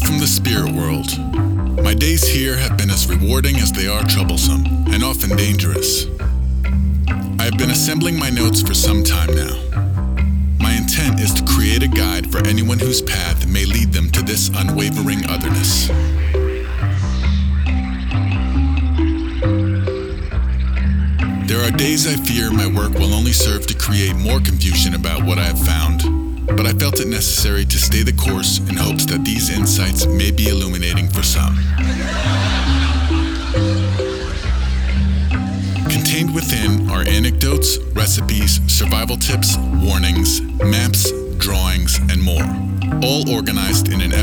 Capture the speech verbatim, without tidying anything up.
from the spirit world. My days here have been as rewarding as they are troublesome, and often dangerous. I have been assembling my notes for some time now. My intent is to create a guide for anyone whose path may lead them to this unwavering otherness. There are days I fear my work will only serve to create more confusion about what I have found, but I felt it necessary to stay the course in hopes that these insights may be illuminating for some. Contained within are anecdotes, recipes, survival tips, warnings, maps, drawings, and more, all organized in an